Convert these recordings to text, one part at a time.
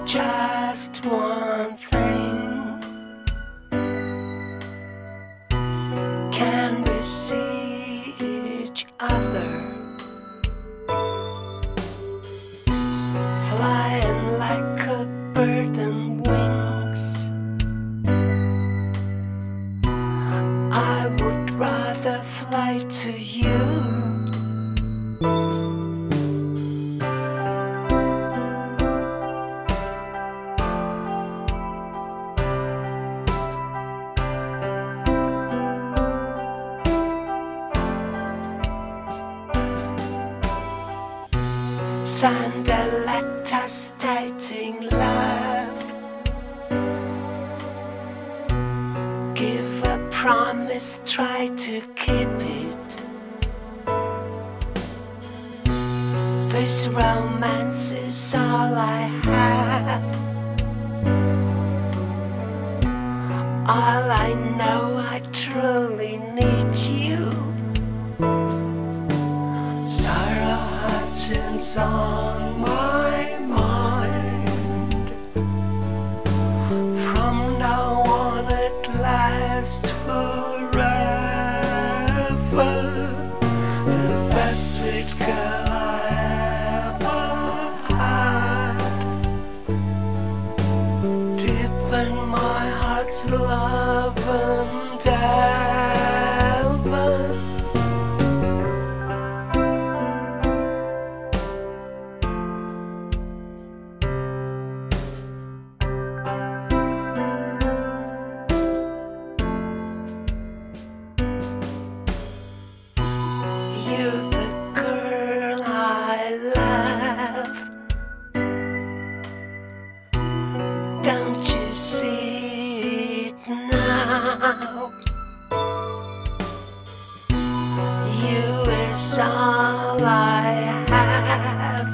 just one thing. Can we see each other flying like a bird and wings? I would rather fly to you. Send a letter stating love. Give a promise, try to keep it. This romance is all I have. All I know, I truly need you. Sarah Hutchins on my mind. From now on it lasts forever. The best sweet girl I ever had. Deep in my heart's love and ever. You're the girl I love. Don't you see it now? You is all I have.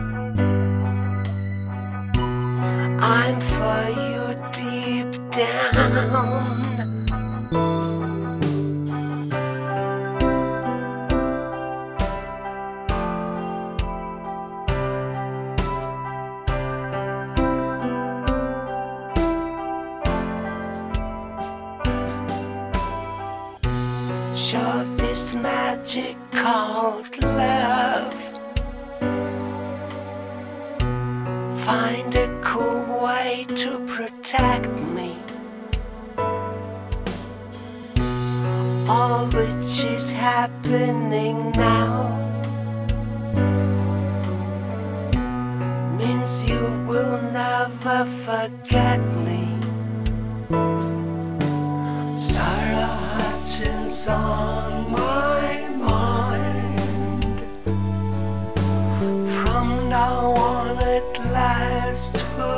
I'm for you deep down. Show this magic called love. Find a cool way to protect me. All which is happening now means you will never forget me. Sarah Hutchins on my mind. From now on it lasts forever.